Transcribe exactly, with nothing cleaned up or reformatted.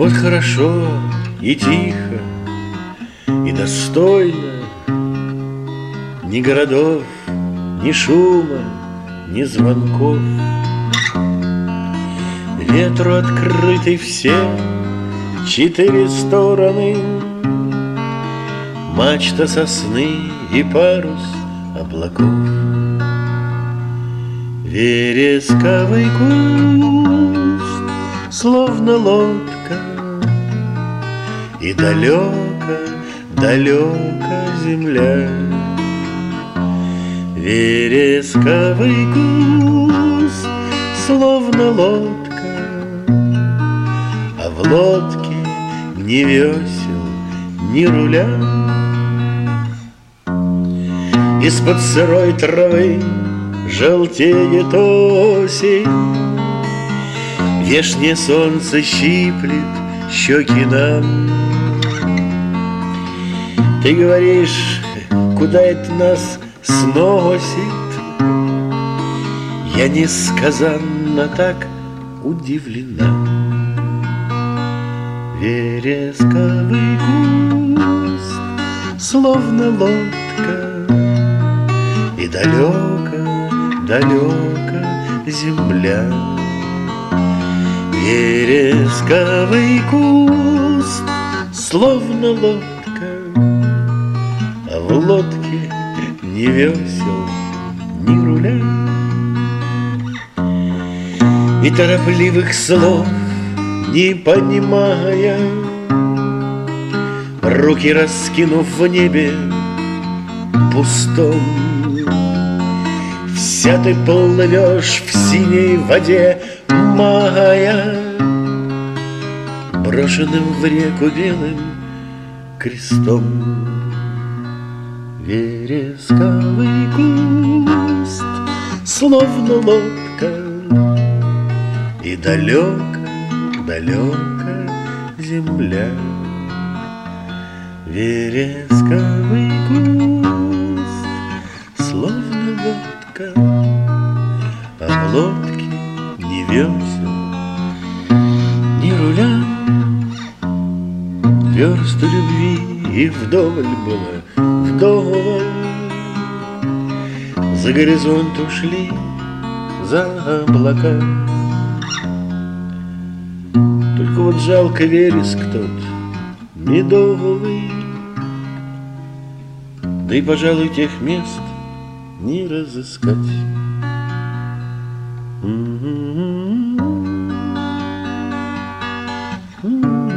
Вот хорошо и тихо, и достойно, ни городов, ни шума, ни звонков. Ветру открыты все четыре стороны, мачта сосны и парус облаков. Вересковый куст, словно лодка, и далеко, далеко земля. Вересковый куст, словно лодка, а в лодке ни весел, ни руля. Из-под сырой травы желтеет осень, вешнее солнце щиплет щеки нам. Ты говоришь, куда это нас сносит? Я несказанно так удивлена. Вересковый куст, словно лодка, и далеко, далеко земля. Вересковый куст, словно лодка, а в лодке ни весел, ни руля. И торопливых слов не понимая, руки раскинув в небе пустом, вся ты плывешь в синей воде, мая, брошенным в реку белым крестом. Вересковый куст, словно лодка, и далеко, далеко земля. Вересковый куст, словно лодка, а в лодке ни весел, ни руля. Версту любви и вдоволь было, вдоволь. За горизонт ушли, за облака. Только вот жалко вереск тот медовый, да и, пожалуй, тех мест не разыскать. Mm-hmm. Mm-hmm.